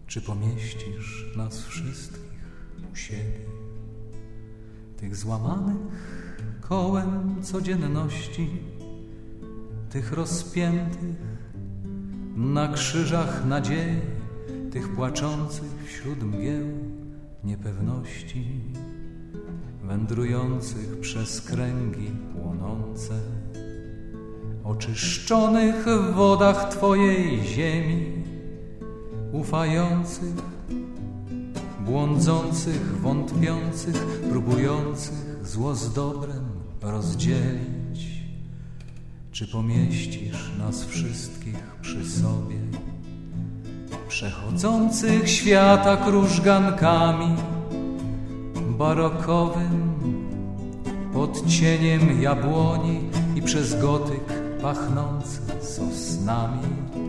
Czy pomieścisz nas wszystkich u siebie, tych złamanych kołem codzienności, tych rozpiętych na krzyżach nadziei, tych płaczących wśród mgieł niepewności, wędrujących przez kręgi płonące, oczyszczonych w wodach Twojej ziemi, ufających, błądzących, wątpiących, próbujących zło z dobrem rozdzielić. Czy pomieścisz nas wszystkich przy sobie, przechodzących świata krużgankami, barokowym pod cieniem jabłoni i przez gotyk pachnący sosnami?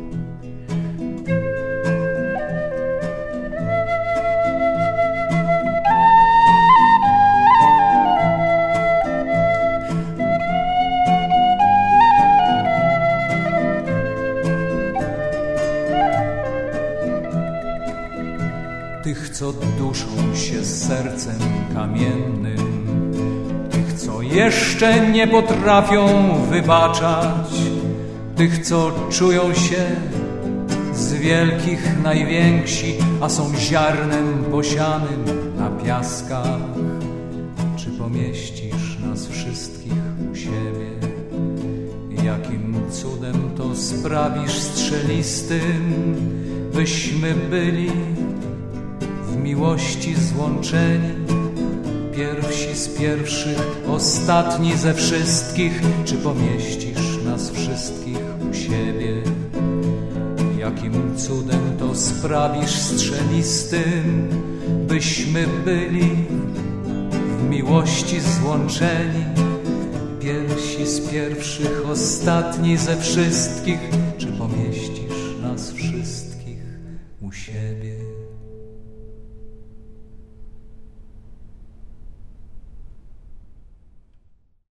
Tych, co duszą się sercem kamiennym, tych, co jeszcze nie potrafią wybaczać, tych, co czują się z wielkich najwięksi, a są ziarnem posianym na piaskach. Czy pomieścisz nas wszystkich u siebie? Jakim cudem to sprawisz strzelistym, byśmy byli w miłości złączeni, pierwsi z pierwszych, ostatni ze wszystkich? Czy pomieścisz nas wszystkich u siebie? Jakim cudem to sprawisz strzelistym, byśmy byli w miłości złączeni, pierwsi z pierwszych, ostatni ze wszystkich? Czy pomieścisz